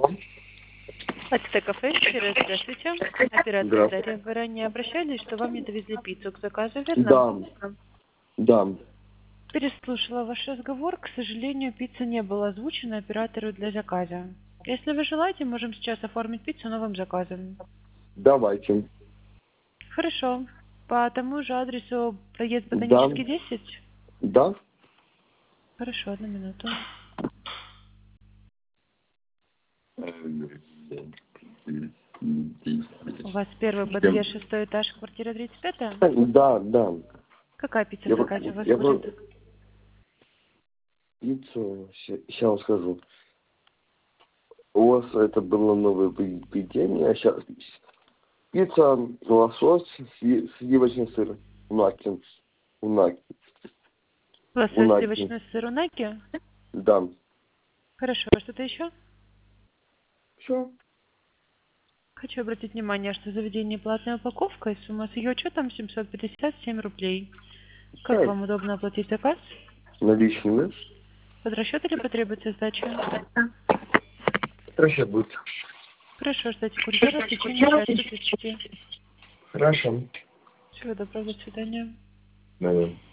АТТ кафе, еще раз здравствуйте. Оператор Дарья, вы ранее обращались, что вам не довезли пиццу к заказу, верно? Да. Переслушала ваш разговор. К сожалению, пицца не была озвучена оператору для заказа. Если вы желаете, можем сейчас оформить пиццу новым заказом. Давайте. Хорошо. По тому же адресу проезд Да. Ботанический 10? Да. Хорошо, 1 минуту. У вас первый подъезд, 6-й этаж, квартира 35? Да. Какая пицца в заказе у вас Я будет? пиццу, сейчас скажу. У вас это было новое введение, сейчас пицца, лосось, сливочный сыр, унаки. Лосось, сливочный сыр унаки? Да. Хорошо, что-то еще? Все. Хочу обратить внимание, что заведение платная упаковка, и сумма с ее учетом 757 рублей. Как вам удобно оплатить заказ? Наличными. Под расчет или потребуется сдача? Расчет будет. Хорошо, ждите курьера в течение часа 30. Хорошо. Всего доброго, до свидания. Наверное.